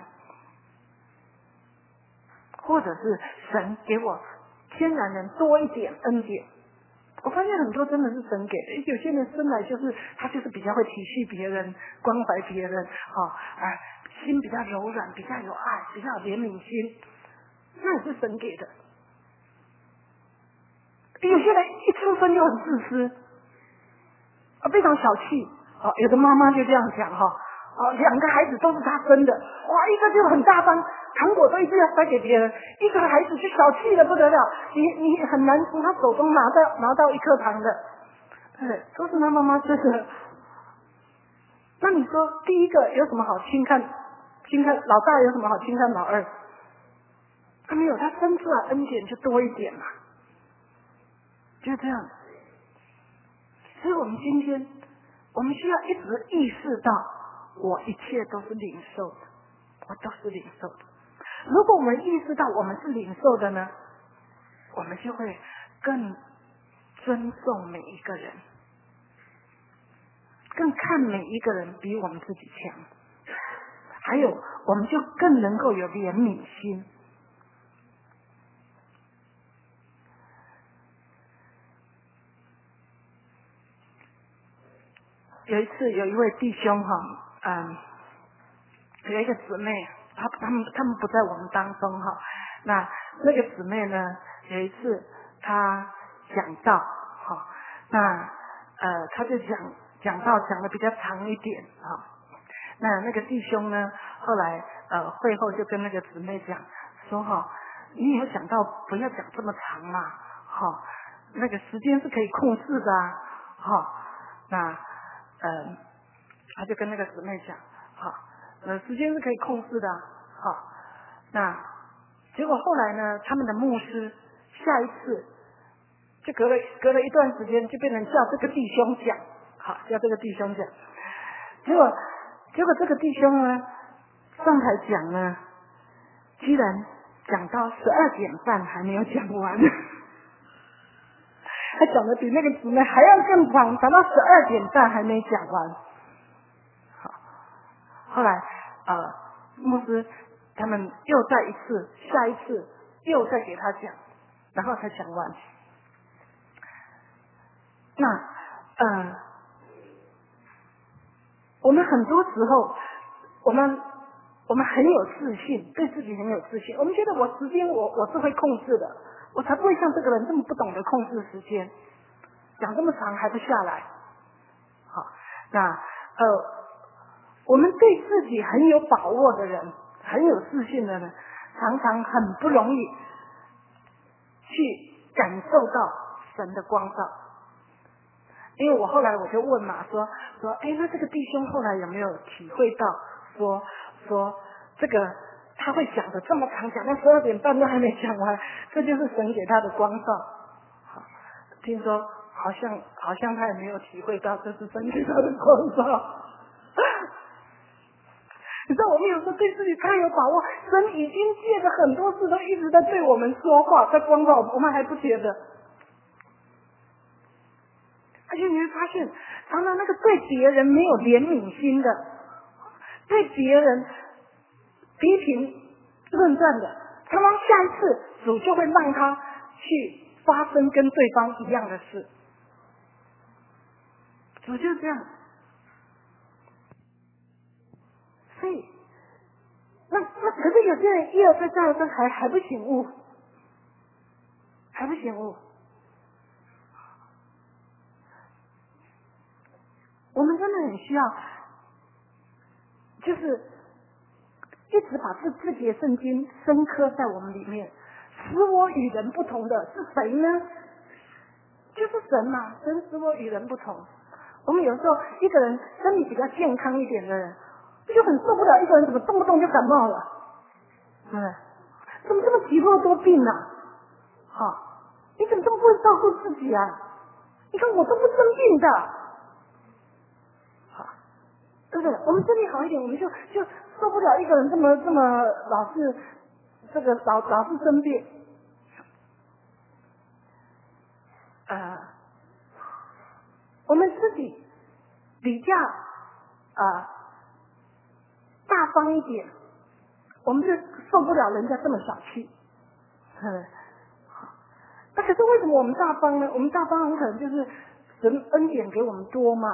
或者是神给我天然人多一点恩典。我发现很多真的是神给的，有些人生来他就是比较会体恤别人，关怀别人心比较柔软，比较有爱，比较有怜悯心，那也是神给的。有些人一出生就很自私非常小气有的妈妈就这样讲2个孩子都是他生的，哇，一个就很大方，糖果都一直要塞给别人，一个孩子就小气的不得了，你很难从他手中拿到一颗糖的，对，都是他妈妈生的。那你说第一个有什么好轻看老大，有什么好轻看老二？他没有，他生出来恩典就多一点嘛，就这样。所以我们今天我们需要一直意识到我一切都是领受的，我都是领受的。如果我们意识到我们是领受的呢，我们就会更尊重每一个人，更看每一个人比我们自己强，还有我们就更能够有怜悯心。有一次有一位弟兄有一个姊妹，他们不在我们当中那个姊妹呢，有一次她讲道她就讲道讲的比较长一点那个弟兄呢，后来会后就跟那个姊妹讲说你以后讲道不要讲这么长嘛那个时间是可以控制的那他就跟那个姊妹讲时间是可以控制的那结果后来呢，他们的牧师下一次就隔了一段时间，就变成叫这个弟兄讲，好，叫这个弟兄讲。结果这个弟兄呢上台讲呢，居然讲到12点半还没有讲完，他讲的比那个姊妹还要更长，讲到12点半还没讲完。好，后来牧师他们又再一次，下一次又再给他讲，然后才讲完。那我们很多时候，我们很有自信，对自己很有自信，我们觉得我时间我是会控制的，我才不会像这个人这么不懂得控制时间，讲这么长还不下来。好，那我们对自己很有把握的人，很有自信的人，常常很不容易去感受到神的光照。因为我后来我就问嘛，说那这个弟兄后来有没有体会到说这个他会讲的这么长，讲到12点半都还没讲完，这就是神给他的光照。好，听说好像他也没有体会到这是神给他的光照。你知道我们有时候对自己太有把握，神已经借着很多事都一直在对我们说话，在光照我们还不觉得。而且你会发现，常常那个对别人没有怜悯心的，对别人批评论战的，常常下一次主就会让他去发生跟对方一样的事。主就这样。所以，那可是有些人一而再再而三还不醒悟，还不醒悟。我们真的很需要，就是一直把自己的圣经深刻在我们里面。使我与人不同的是谁呢？就是神嘛，神使我与人不同。我们有时候一个人身体比较健康一点的人，就很受不了一个人怎么动不动就感冒了，对不对？怎么这么体弱多病啊？好，你怎么这么不会照顾自己啊？你看我都不生病的。对不对？我们身体好一点，我们就受不了一个人这么老是老是生病。我们自己比较大方一点，我们就受不了人家这么小气。那可是为什么我们大方呢？我们大方很可能就是神恩典给我们多嘛。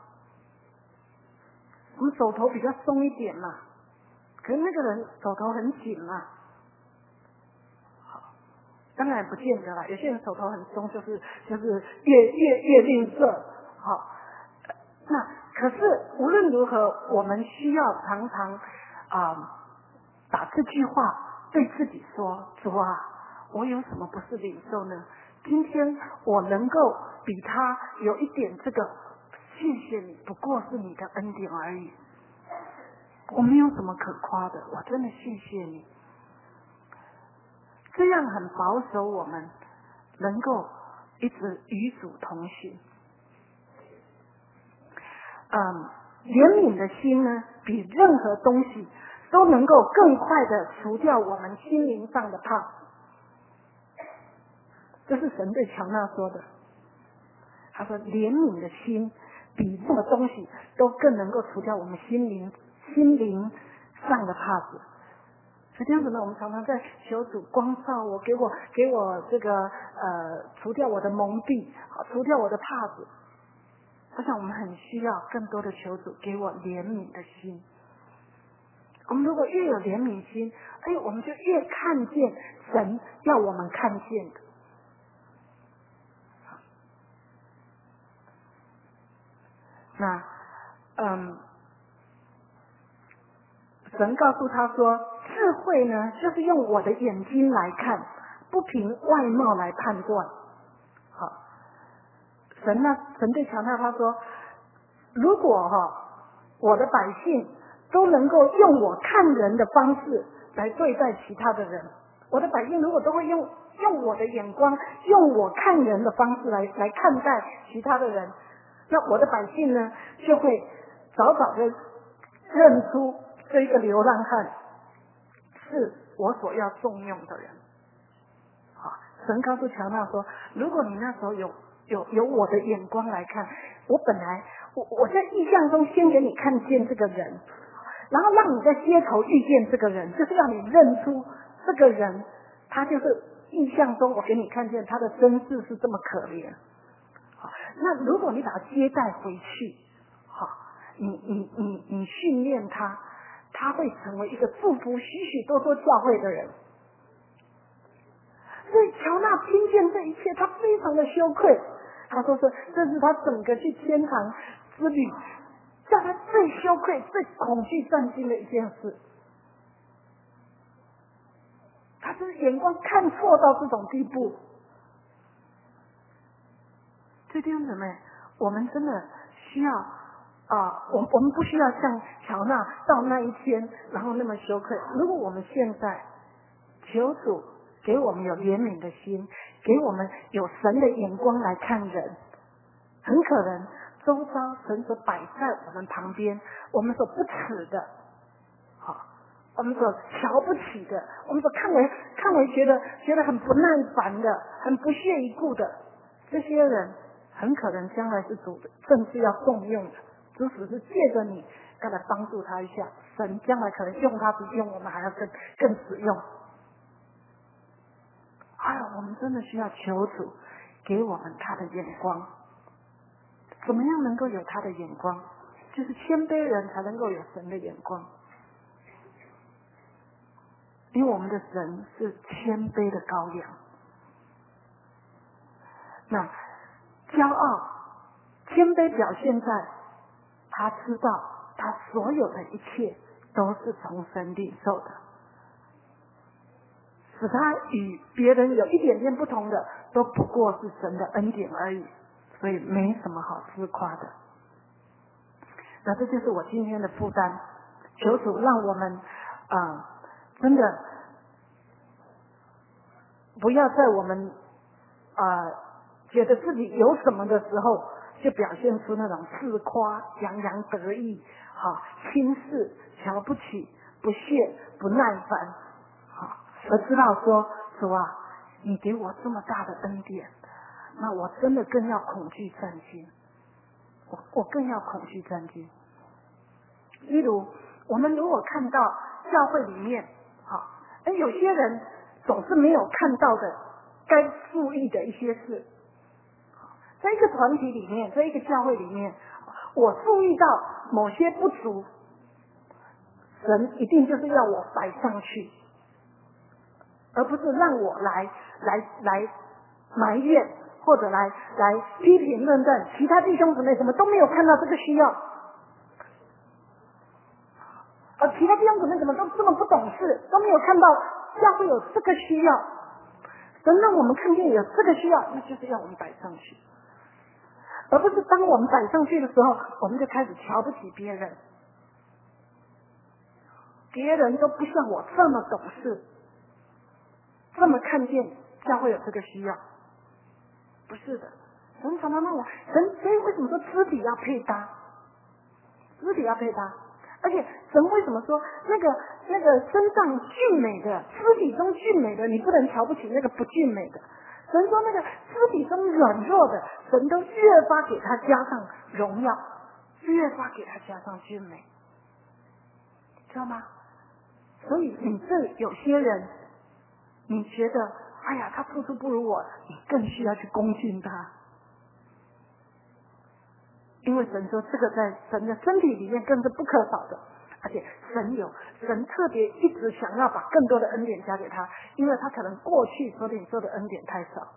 我们手头比较松一点嘛，可是那个人手头很紧嘛。好，当然不见得啦，有些人手头很松，就是越吝啬。好，那可是无论如何，我们需要常常把这句话对自己说：主啊，我有什么不是领受呢？今天我能够比他有一点这个。谢谢你，不过是你的恩典而已，我没有什么可夸的，我真的谢谢你。这样很保守我们能够一直与主同行。怜悯的心呢，比任何东西都能够更快的除掉我们心灵上的怕。这是神对乔纳说的，他说怜悯的心比任何东西都更能够除掉我们心灵上的怕子。所以这样子呢，我们常常在求主光照我，给我这个除掉我的蒙蔽，除掉我的怕子。我想我们很需要更多的求主给我怜悯的心。我们如果越有怜悯心，我们就越看见神要我们看见的。那神告诉他说，智慧呢，就是用我的眼睛来看，不凭外貌来判断。好，神对乔纳他说，如果我的百姓都能够用我看人的方式来对待其他的人，我的百姓如果都会用用我的眼光，用我看人的方式来看待其他的人，那我的百姓呢，就会早早的认出这一个流浪汉是我所要重用的人。神告诉乔纳说，如果你那时候有我的眼光来看，我本来我在意象中先给你看见这个人，然后让你在街头遇见这个人，就是让你认出这个人，他就是意象中我给你看见他的身世是这么可怜。那如果你把他接待回去，你训练他，他会成为一个祝福许许多多教会的人。所以乔纳听见这一切，他非常的羞愧。他说这是他整个去天堂之旅叫他最羞愧、最恐惧战惊的一件事。他就是眼光看错到这种地步。弟兄姊妹，我们真的需要我们不需要像乔纳到那一天然后那么羞愧。如果我们现在求主给我们有怜悯的心，给我们有神的眼光来看人，很可能周遭神所摆在我们旁边，我们所不耻的，我们所瞧不起的，我们所看为觉得很不耐烦的，很不屑一顾的，这些人很可能将来是主的正是要重用的，主只是借着你要来帮助他一下，神将来可能用他比用我们还要更实用。我们真的需要求主给我们他的眼光。怎么样能够有他的眼光？就是谦卑人才能够有神的眼光。因为我们的神是谦卑的羔羊。那骄傲、谦卑表现在他知道他所有的一切都是从神领受的，使他与别人有一点点不同的，都不过是神的恩典而已，所以没什么好自夸的。那这就是我今天的负担，求主让我们真的不要在我们觉得自己有什么的时候，就表现出那种自夸、洋洋得意、轻视、瞧不起、不屑、不耐烦，而知道说，主啊，你给我这么大的恩典，那我真的更要恐惧战惊，我更要恐惧战惊。例如，我们如果看到教会里面，有些人总是没有看到的该注意的一些事，在一个团体里面，在一个教会里面，我注意到某些不足，神一定就是要我摆上去，而不是让我来埋怨，或者来批评论断其他弟兄姊妹，怎么都没有看到这个需要，其他弟兄姊妹怎么都这么不懂事，都没有看到教会有这个需要。神让我们看见有这个需要，那就是要我们摆上去，而不是当我们摆上去的时候，我们就开始瞧不起别人，别人都不像我这么懂事，这么看见教会有这个需要。不是的，神常常让我所以为什么说肢体要配搭？肢体要配搭，而且神为什么说那个身上俊美的，肢体中俊美的，你不能瞧不起那个不俊美的。神说那个肢体中软弱的，神都越发给他加上荣耀，越发给他加上俊美，知道吗？所以你这有些人，你觉得哎呀他处处不如我，你更需要去恭敬他，因为神说这个在神的身体里面更是不可少的，而且神特别一直想要把更多的恩典加给他，因为他可能过去所领受的恩典太少。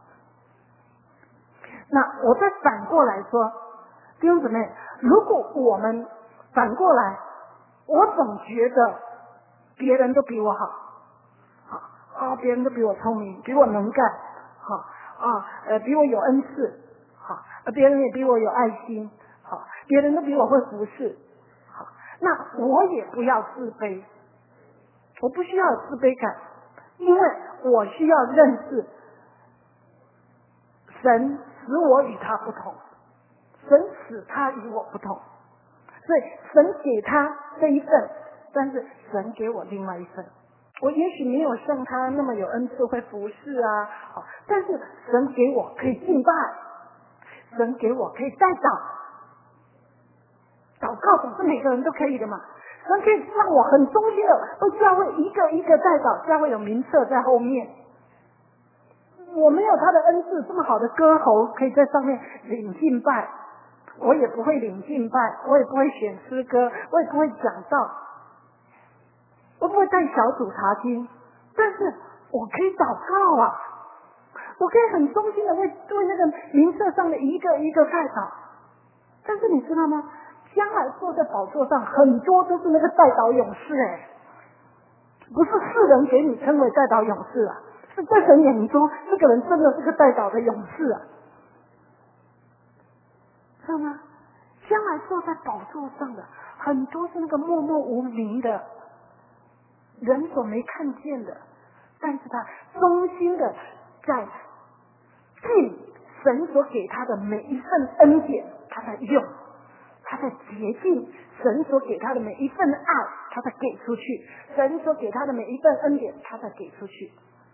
那我再反过来说，弟兄姊妹，如果我们反过来，我总觉得别人都比我好，别人都比我聪明，比我能干，比我有恩赐，别人也比我有爱心，别人都比我会服侍，那我也不要自卑，我不需要有自卑感，因为我需要认识神使我与他不同，神使他与我不同，所以神给他这一份，但是神给我另外一份。我也许没有像他那么有恩赐会服侍啊，但是神给我可以敬拜，神给我可以代祷，祷告总是每个人都可以的嘛。神可以让我很忠心的为教会一个一个代祷，教会有名册在后面。我没有他的恩赐，这么好的歌喉可以在上面领敬拜，我也不会领敬拜，我也不会选诗歌，我也不会讲道，我不会带小组查经，但是我可以祷告啊，我可以很忠心的为那个名册上的一个一个代祷。但是你知道吗？将来坐在宝座上，很多都是那个代祷勇士不是世人给你称为代祷勇士啊，是在神眼中，这个人真的是个代祷的勇士啊，知道吗？将来坐在宝座上的很多是那个默默无名的人所没看见的，但是他忠心的在尽神所给他的每一份恩典，他在用，他在竭尽神所给他的每一份爱，他在给出去，神所给他的每一份恩典，他在给出去。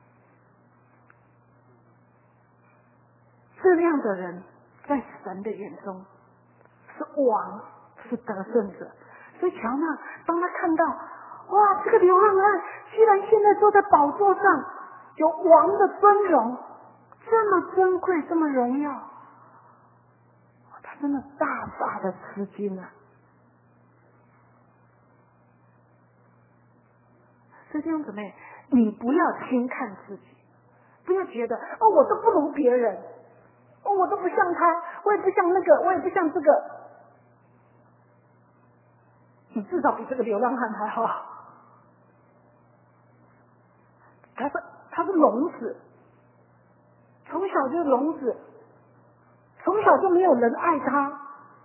这样的人在神的眼中是王，是得胜者。所以乔纳当他看到哇，这个流浪汉居然现在坐在宝座上，有王的尊荣，这么珍贵，这么荣耀，他真的大大的吃惊啊！所以弟兄姊妹，你不要轻看自己，不要觉得我都不如别人，我都不像他，我也不像那个，我也不像这个，你至少比这个流浪汉还好。他是聋子，从小就是聋子，从小就没有人爱他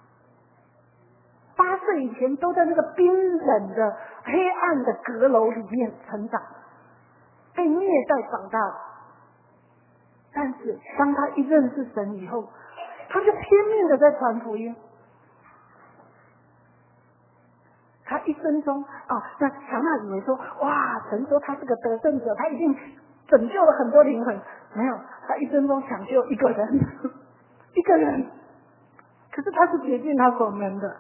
，8岁以前都在那个冰冷的黑暗的阁楼里面成长，被虐待长大。但是当他一认识神以后，他就拼命的在传福音。他一生中那乔纳以为说哇，神说他是个得胜者，他一定拯救了很多灵魂。没有，他一生中抢救一个人一个人，可是他是竭尽他所能的。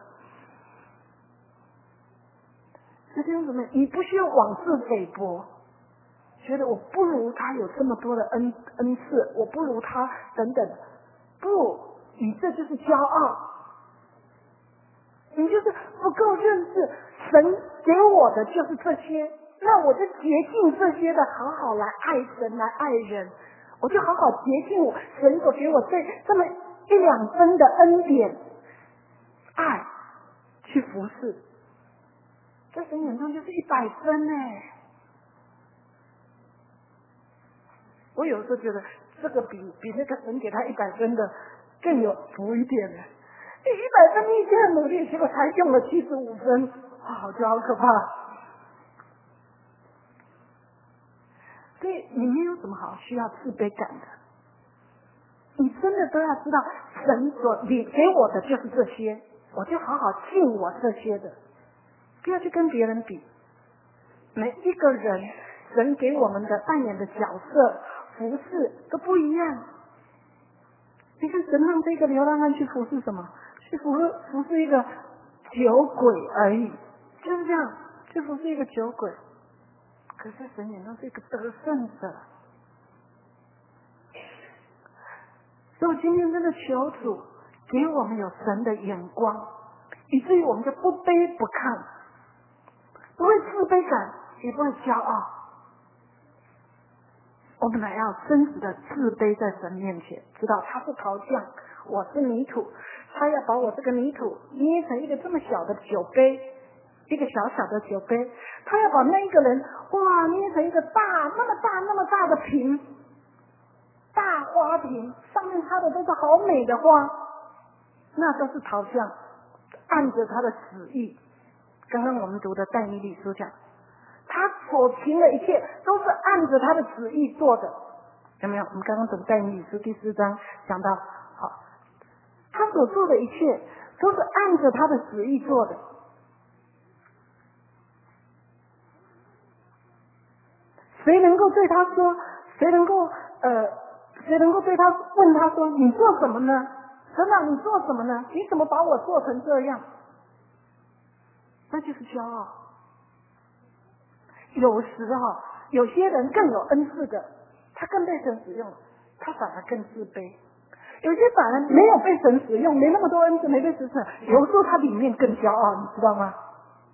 弟兄姊妹，你不需要妄自菲薄，觉得我不如他有这么多的恩赐，我不如他等等，不，你这就是骄傲，你就是不够认识神给我的就是这些，那我就竭尽这些的好好来爱神，来爱人，我就好好竭尽我神所给我这么1-2分的恩典爱去服侍，在神眼中就是100分我有时候觉得这个比那个神给他100分的更有福一点100分你已经很努力，结果才用了75分，我觉得好可怕。所以你没有什么好需要自卑感的，你真的都要知道神所给我的就是这些，我就好好尽我这些的，不要去跟别人比。每一个人神给我们的扮演的角色服侍都不一样。你看神让这个流浪汉去服侍什么？去服侍一个酒鬼而已，就是这样，去服侍一个酒鬼。可是神眼中是一个得胜者。所以我今天真的求主给我们有神的眼光，以至于我们就不卑不亢，不会自卑感，也不会骄傲。我们来要真实的自卑在神面前，知道他是陶匠，我是泥土，他要把我这个泥土捏成一个这么小的酒杯，一个小小的酒杯，他要把那一个人哇捏成一个那么大的瓶，大花瓶，上面插的都是好美的花，那都是陶匠按着他的旨意。刚刚我们读的但以理书讲，他所行的一切都是按着他的旨意做的， 有没有？我们刚刚读但以理书第4章讲到，好，他所做的一切都是按着他的旨意做的。谁能够对他说？谁能够对他问他说：“你做什么呢？神啊，你做什么呢？你怎么把我做成这样？”那就是骄傲。有时有些人更有恩赐的，他更被神使用，他反而更自卑。有些反而没有被神使用，没那么多恩赐，没被神使用，有时候他里面更骄傲，你知道吗？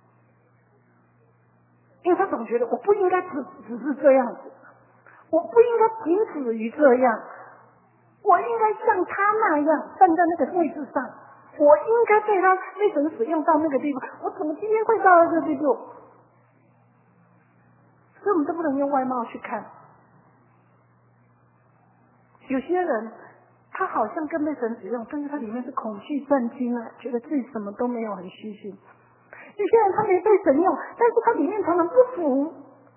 因为他总觉得我不应该只是这样子，我不应该仅止于这样，我应该像他那样站在那个位置上，我应该被神使用到那个地步，我怎么今天会到这个地步？所以我们都不能用外貌去看。有些人他好像更被神使用，但是他里面是恐惧战惊啊，觉得自己什么都没有，很虚心。有些人他没被神用，但是他里面常常不服，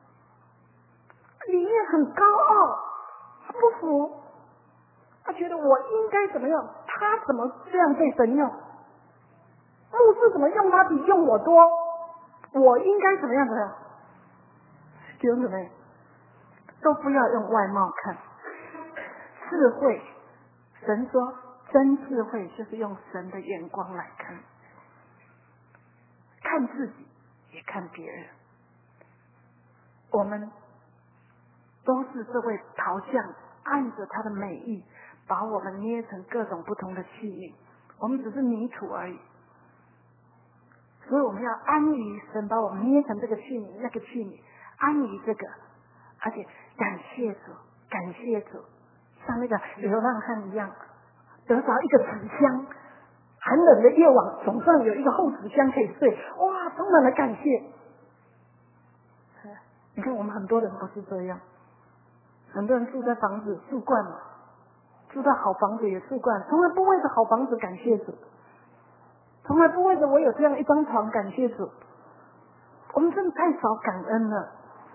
里面很高傲，他不服，他觉得我应该怎么样，他怎么这样被神用？牧师怎么用他比用我多？我应该怎么样？弟兄姊妹，都不要用外貌看。智慧，神说真智慧就是用神的眼光来看，看自己也看别人。我们都是这位陶匠按着他的美意把我们捏成各种不同的器皿，我们只是泥土而已。所以我们要安于神把我们捏成这个器皿那个器皿，安于这个，而且感谢主，感谢主，像那个流浪汉一样得着一个纸箱，寒冷的夜晚总算有一个厚纸箱可以睡，哇，充满了感谢。你看我们很多人不是这样，很多人住在房子住惯了，住在好房子也住惯，从来不为着好房子感谢主，从来不为着我有这样一张床感谢主。我们真的太少感恩了，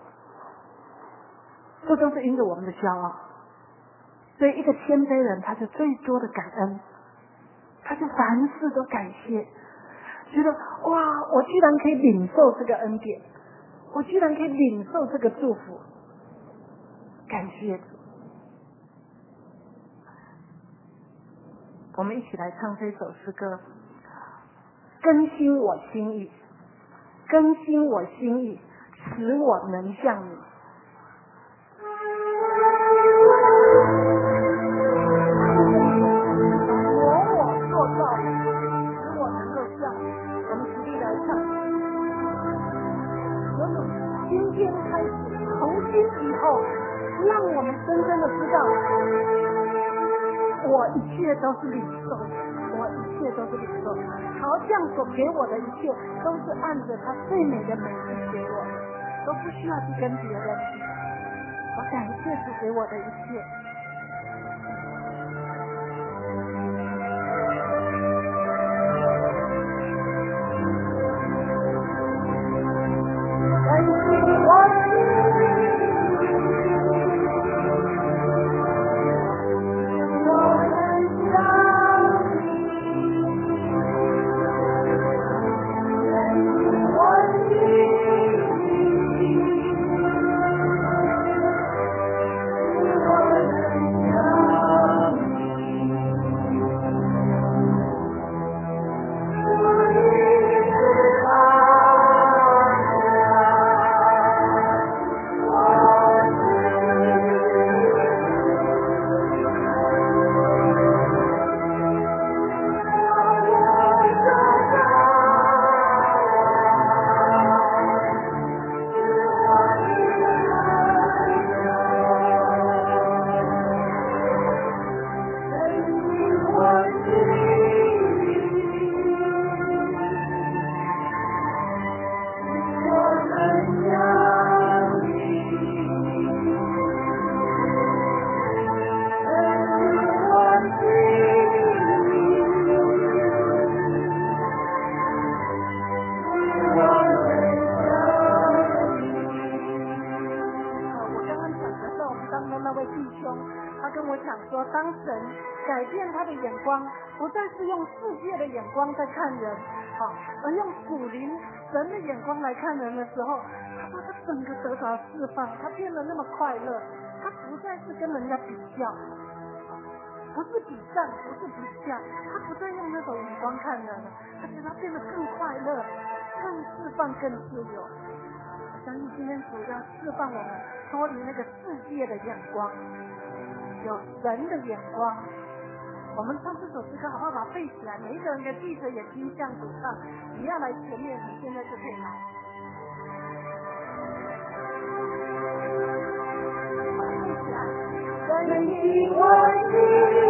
这都是因着我们的骄傲。所以一个谦卑人他就最多的感恩，他就凡事都感谢，觉得哇，我居然可以领受这个恩典，我居然可以领受这个祝福，感谢主。我们一起来唱这首诗歌，更新我心意，更新我心意，使我能像你。我做到，使我能够像你。我们实力来唱。今天开始，从今以后，让我们真正的知道，我一切都是领受，我一切都是领受。陶匠所给我的一切，都是按着他最美的美意给我，都不需要去跟别人比。我感谢主给我的一切。 眼光不再是用世界的眼光在看人，而用属灵神的眼光来看人的时候，他说他整个得着释放，他变得那么快乐，他不再是跟人家比较，不是比战，不是比较，他不再用那种眼光看人了，而且他变得更快乐，更释放，更自由。我相信今天主要释放我们脱离那个世界的眼光，有神的眼光。我们唱这首诗歌好不好？把它背起来，每一个人可以闭着眼睛向主唱。你要来前面，你现在就可以来。背起来，在你我心。